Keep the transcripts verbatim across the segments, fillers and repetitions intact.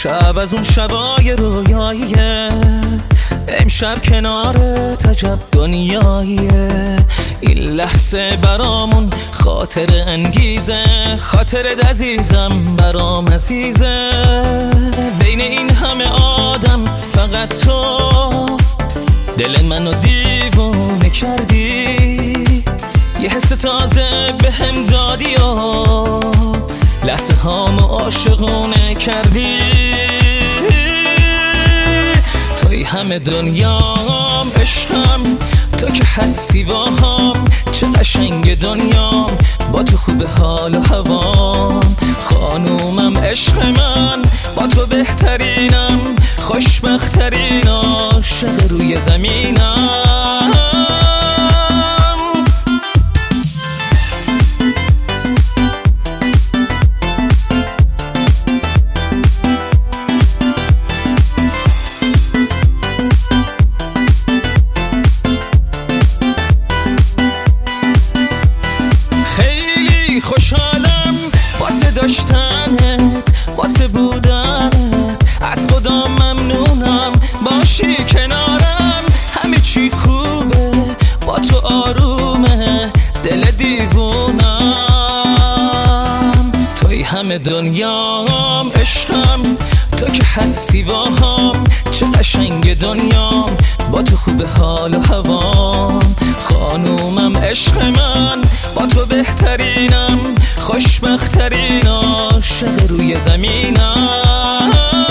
شب از اون شبای رویاییه، امشب کنارت عجب دنیاییه. این لحظه برامون خاطر انگیزه، خاطرت عزیزم برام عزیزه. بین این همه آدم فقط تو دل منو دیوونه کردی، یه حس تازه به هم دادی و لحظه هامو عاشقونه کردی. توی همه دنیام عشقم، تو که هستی با هم، چه قشنگ دنیام با تو خوب حال و هوام. خانومم عشق من، با تو بهترینم، خوشبخترین عاشق روی زمینم. خوشحالم واسه داشتنت، واسه بودنت، از خدا ممنونم باشی کنارم. همه چی خوبه با تو آرومه، دل دیوونم. توی همه دنیام عشقم، تو که هستی با هم، چه قشنگ دنیام با تو خوب حال و هوام. خانومم عشق من، با تو بهترینم، خوشبخترین عاشق روی زمینم.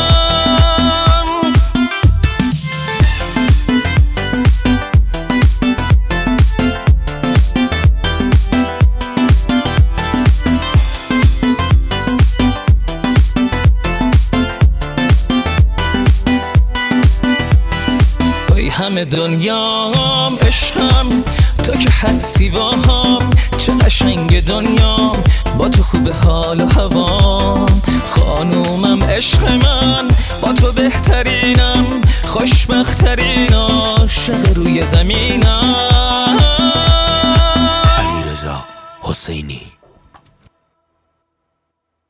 توی همه دنیام عشقم، تو که هستی با هم، چه قشنگ دنیام با تو خوب حال و هوام. خانومم عشق من، با تو بهترینم، خوشبخترین عاشق روی زمینم. علیرضا حسینی.